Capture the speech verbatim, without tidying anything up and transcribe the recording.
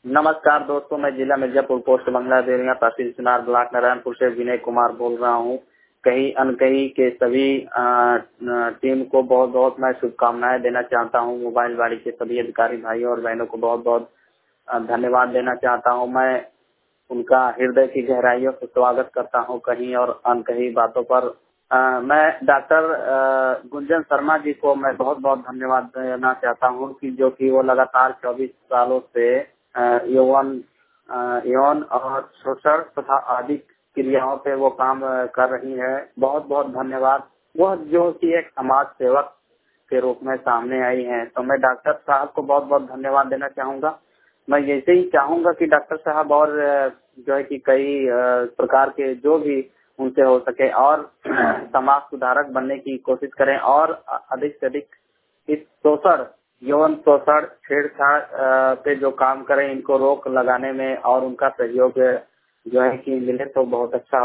नमस्कार दोस्तों, मैं जिला मिर्जापुर पोस्ट बंगला देवरिया तहसील चिनार ब्लॉक नारायणपुर से विनय कुमार बोल रहा हूँ। कहीं अनकहीं के सभी अ, टीम को बहुत बहुत मैं शुभकामनाएं देना चाहता हूँ। मोबाइल वाड़ी के सभी अधिकारी भाइयों और बहनों को बहुत बहुत धन्यवाद देना चाहता हूँ। मैं उनका हृदय की गहराइयों से स्वागत करता हूँ। कहीं और अनकहीं बातों पर आ, मैं डॉक्टर गुंजन शर्मा जी को मैं बहुत बहुत धन्यवाद देना चाहता हूँ कि जो कि वो लगातार चौबीस सालों से यौवन यौन और शोषण तथा आदि क्रियाओं पे वो काम कर रही है। बहुत बहुत धन्यवाद। वह जो कि एक समाज सेवक के रूप में सामने आई हैं, तो मैं डॉक्टर साहब को बहुत बहुत धन्यवाद देना चाहूँगा। मैं ऐसे ही चाहूँगा कि डॉक्टर साहब और जो है कि कई प्रकार के जो भी उनसे हो सके और समाज सुधारक बनने की कोशिश करें और अधिक से अधिक इस शोषण यौन शोषण छेड़छाड़ पे जो काम करें, इनको रोक लगाने में और उनका सहयोग जो है कि मिले तो बहुत अच्छा